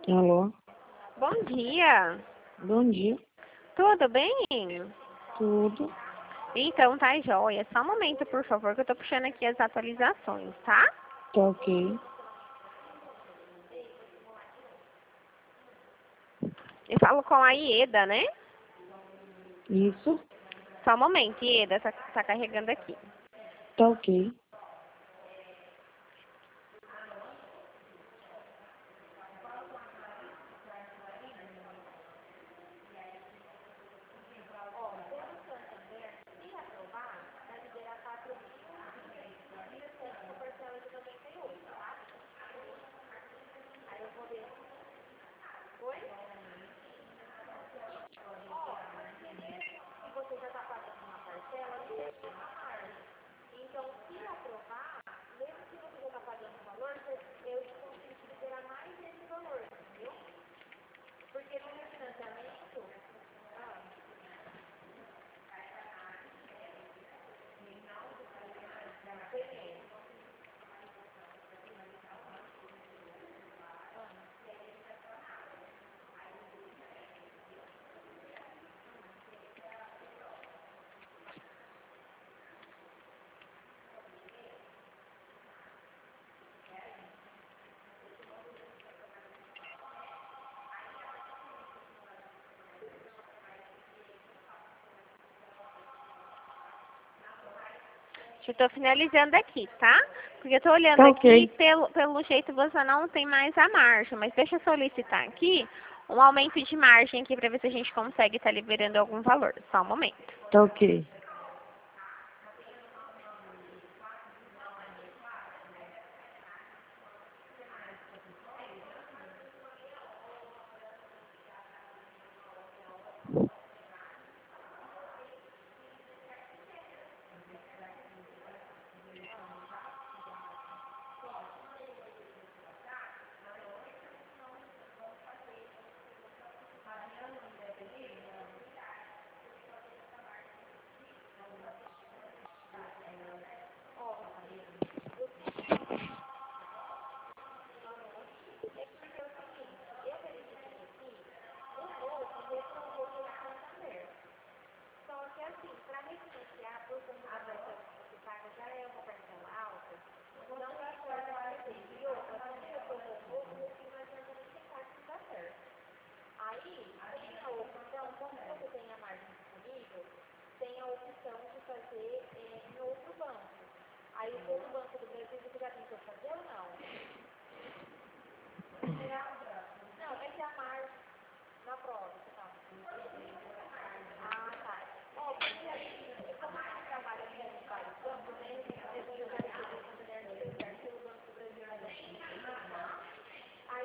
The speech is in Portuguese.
Alô? Bom dia. Bom dia. Tudo bem? Tudo. Então tá jóia. Só um momento, por favor, que eu tô puxando aqui as atualizações, tá? Tá ok. Eu falo com a Ieda, né? Isso. Só um momento, Ieda, tá carregando aqui. Tá ok. Eu tô finalizando aqui, tá? Porque eu tô olhando Tá aqui, ok. pelo jeito você não tem mais a margem, mas deixa eu solicitar aqui um aumento de margem aqui pra ver se a gente consegue estar liberando algum valor. Só um momento. Tá ok.